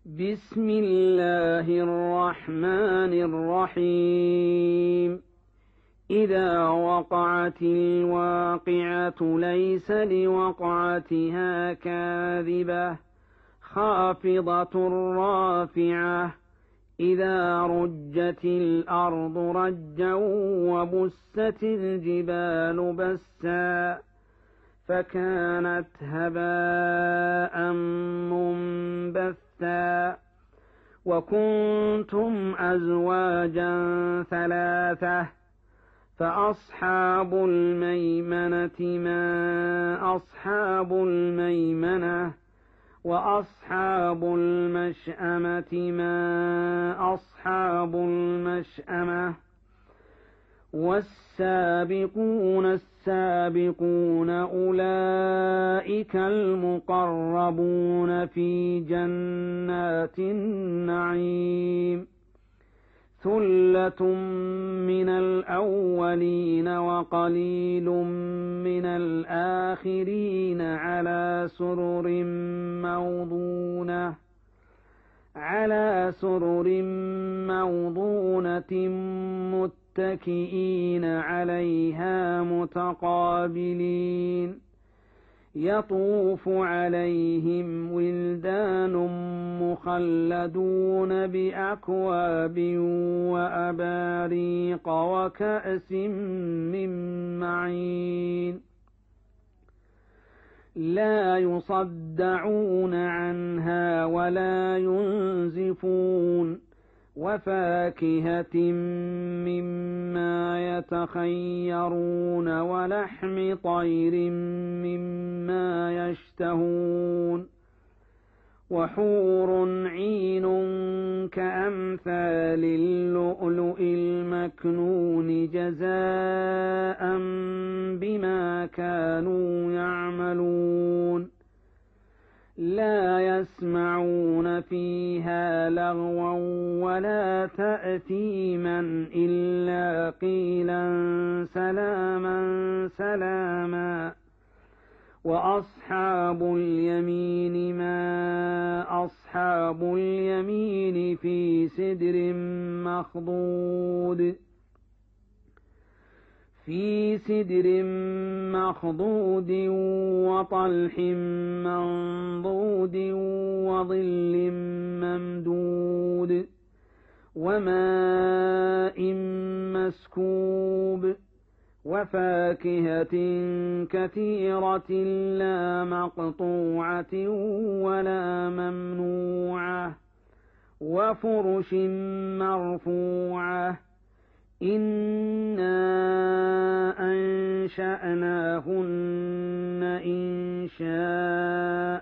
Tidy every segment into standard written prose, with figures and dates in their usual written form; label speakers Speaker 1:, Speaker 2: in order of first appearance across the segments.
Speaker 1: بسم الله الرحمن الرحيم. إذا وقعت الواقعة ليس لوقعتها كاذبة خافضة رافعة إذا رجت الأرض رجا وبست الجبال بسا فكانت هباء منبثا وكنتم أزواجا ثلاثة فأصحاب الميمنة ما أصحاب الميمنة وأصحاب المشأمة ما أصحاب المشأمة والسابقون السابقون أولئك المقربون في جنات النعيم ثلة من الأولين وقليل من الآخرين على سرر موضونة متكئين عليها متقابلين يطوف عليهم ولدان مخلدون بأكواب وأباريق وكأس من معين لا يصدعون عنها ولا ينزفون وفاكهة مما يتخيرون ولحم طير مما يشتهون وحور عين كأمثال اللؤلؤ المكنون جزاء بما كانوا يعملون لا يسمعون فيها لغوا ولا تأثيما إلا قيلا سلاما سلاما وأصحاب اليمين ما أصحاب اليمين في سدر مخضود وطلح منضود وظل ممدود وماء مسكوب وفاكهة كثيرة لا مقطوعة ولا ممنوعة وفرش مرفوعة إنا أنشأناهن إنشاء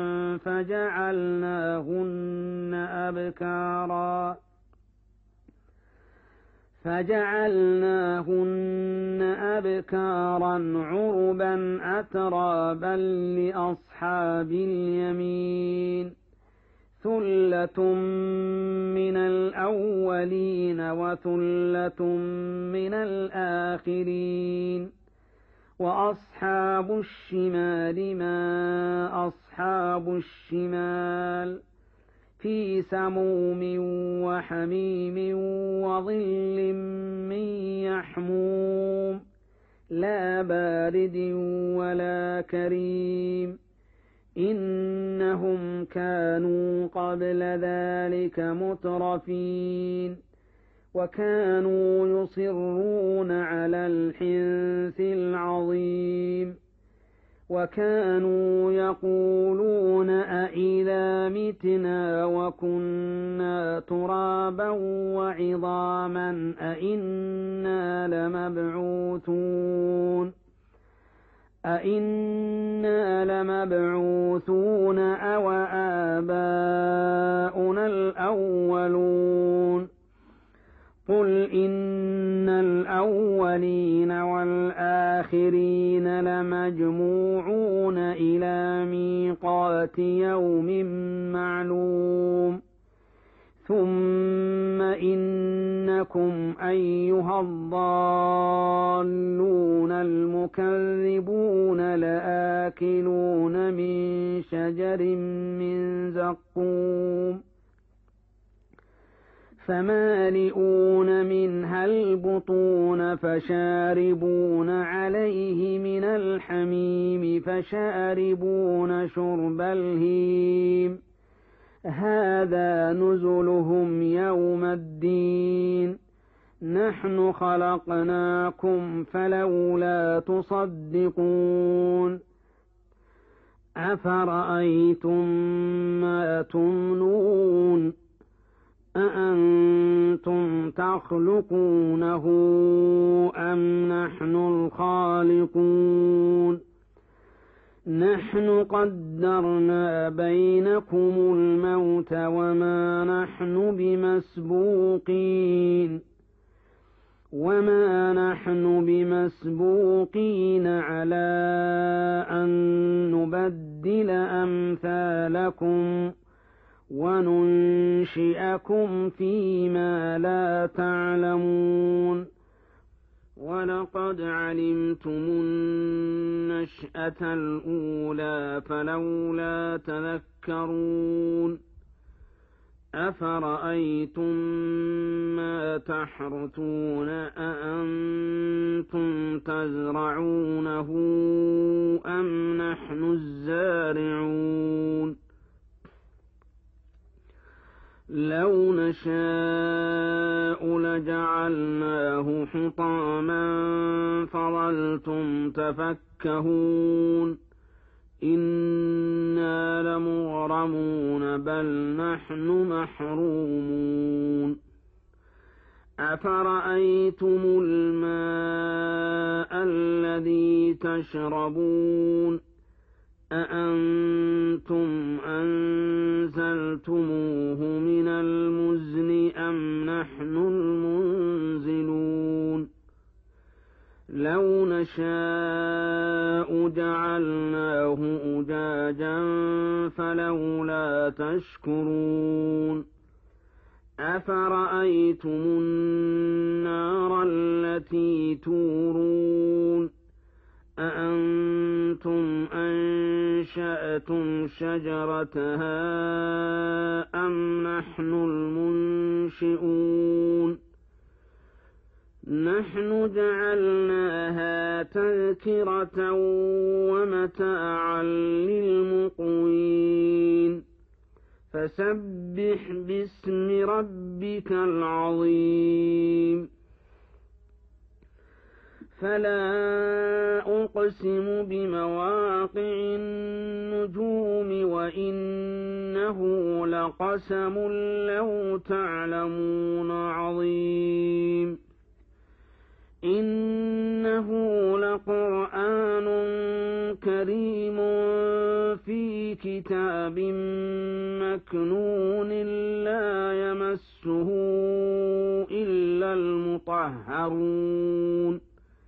Speaker 1: فجعلناهن أبكارا عربا أترابا لأصحاب اليمين ثلة من الأولين وثلة من الآخرين وأصحاب الشمال ما أصحاب الشمال في سموم وحميم وظل من يحموم لا بارد ولا كريم إنهم كانوا قبل ذلك مترفين وكانوا يصرون على الحنث العظيم وكانوا يقولون أإذا متنا وكنا ترابا وعظاما أإنا لمبعوثون أو آباؤنا الأولون قل إن الأولين والآخرين لمجموعون إلى ميقات يوم معلوم ثم إنكم أيها الضالون المكذبون لآكلون من شجر من زقوم فمالئون منها البطون فشاربون عليه من الحميم فشاربون شرب الهيم هذا نزلهم يوم الدين نحن خلقناكم فلولا تصدقون أفرأيتم ما تمنون أأنتم تخلقونه أم نحن الخالقون نحن قدرنا بينكم الموت وما نحن بمسبوقين على أن نبدل أمثالكم وننشئكم فيما لا تعلمون ولقد علمتم النشأة الأولى فلولا تذكرون أفرأيتم ما تحرثون أأنتم تزرعونه أم نحن الزارعون لو نشاء لجعلناه حطاما فظلتم تفكهون إنا لمغرمون بل نحن محرومون أفرأيتم الماء الذي تشربون أأنتم أنزلتموه من المزن أم نحن المنزلون لو نشاء جعلناه أجاجا فلولا تشكرون أفرأيتم النار التي تورون أأنتم أنشأتم شجرتها أم نحن المنشئون نحن جعلناها تذكرة ومتاعا للمقوين فسبح باسم ربك العظيم فلا أقسم بمواقع النجوم وإنه لقسم لو تعلمون عظيم إنه لقرآن كريم في كتاب مكنون لا يمسه إلا المطهرون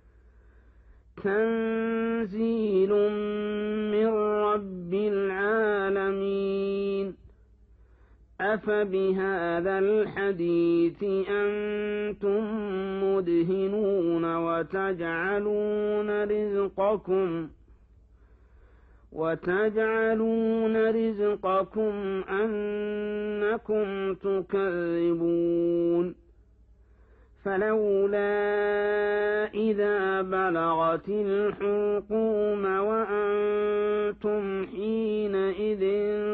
Speaker 1: تنزيل من رب العالمين أفبهذا الحديث أنتم مدهنون وتجعلون رزقكم أنكم تكذبون فلولا إذا بلغت الحلقوم وأنتم حينئذ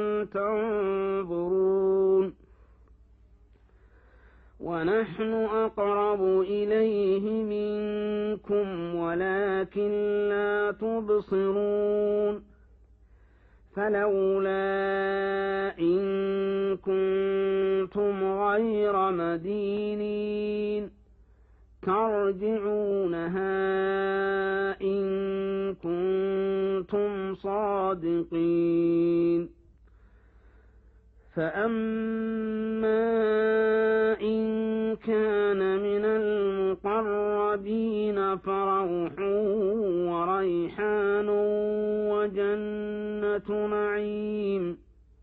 Speaker 1: تنظرون ونحن أقرب إليه منكم ولكن لا تبصرون فلولا إن كنتم غير مدينين ترجعونها إن كنتم صادقين فأما إن كان من المقربين فروح وريحان وجنة نعيم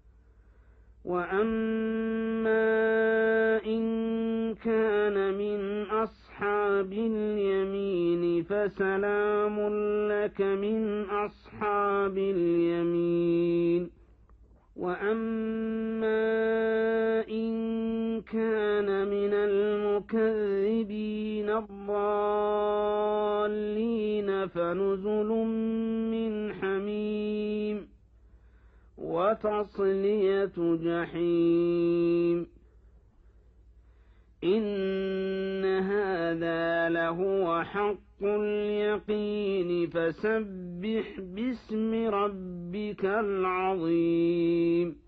Speaker 1: وأما إن كان من أصحاب اليمين فسلام لك من أصحاب اليمين وأما إن كان من الضالين فنزل من حميم وتصلية جحيم إن هذا لهو حق اليقين فسبح باسم ربك العظيم